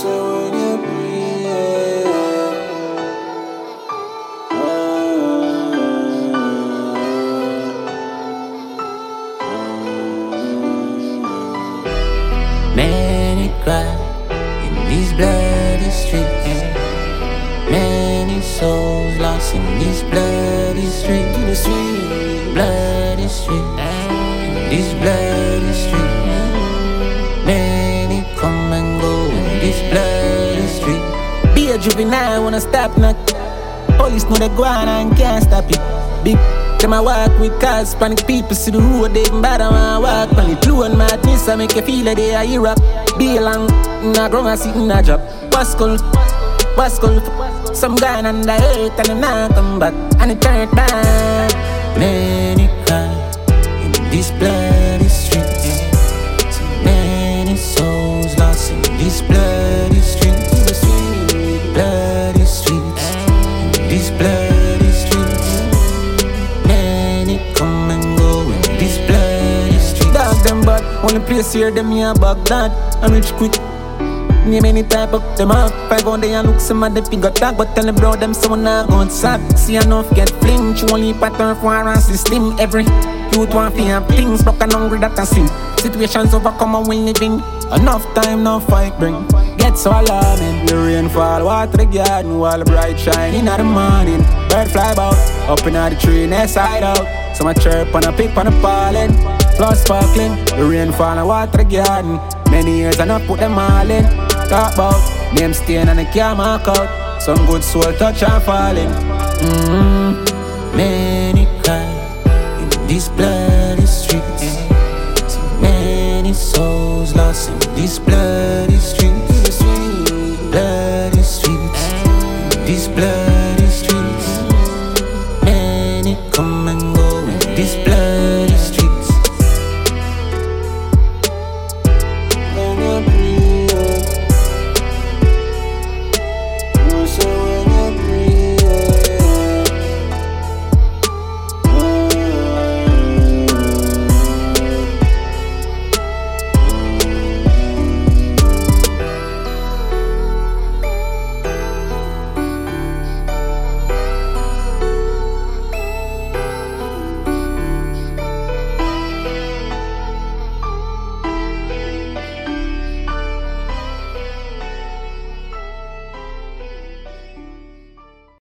when you breathe. Many cry in these bloody streets. Many souls lost in these bloody streets. Bloody streets. These bloody streets. Many come and go in this bloody street. Be a juvenile, wanna stop knock. Police know they go on and can't stop it. Big them I walk with cars, panic people see the road, they even bad and I walk on it. Blue and madness, I make you feel like they are Europe. Be long, nah grown and sit in a job. What's cool? Some guy on the earth and they not come back. And it turn back. Many cry in these bloody streets. So many souls lost in these bloody streets. Bloody streets. These bloody streets. Many come and go in these bloody streets. Dog them bad, only place here them here Baghdad. I'm rich quick. Name any type of them up. 5 on they and look some of the figure tag. But tell the bro them someone not gon' sack. See enough get fling. You only pattern for our system. Every youth want to have things. Broke and hungry that a sin. Situations overcome and we living. Enough time, no fight bring. Get so alarming. The rain fall, water the garden. While the bright shine in the morning. Bird fly about, up in the tree, next side out. Some a chirp and a pick on the pollen. Flood sparkling, the rain fall and water the garden. Many years and I put them all in. Talk about name stain and I can't mark out. Some good soul touch and falling. Many cry in these bloody streets. So many souls lost in these bloody streets. Bloody streets. These bloody streets. Many come and go in these bloody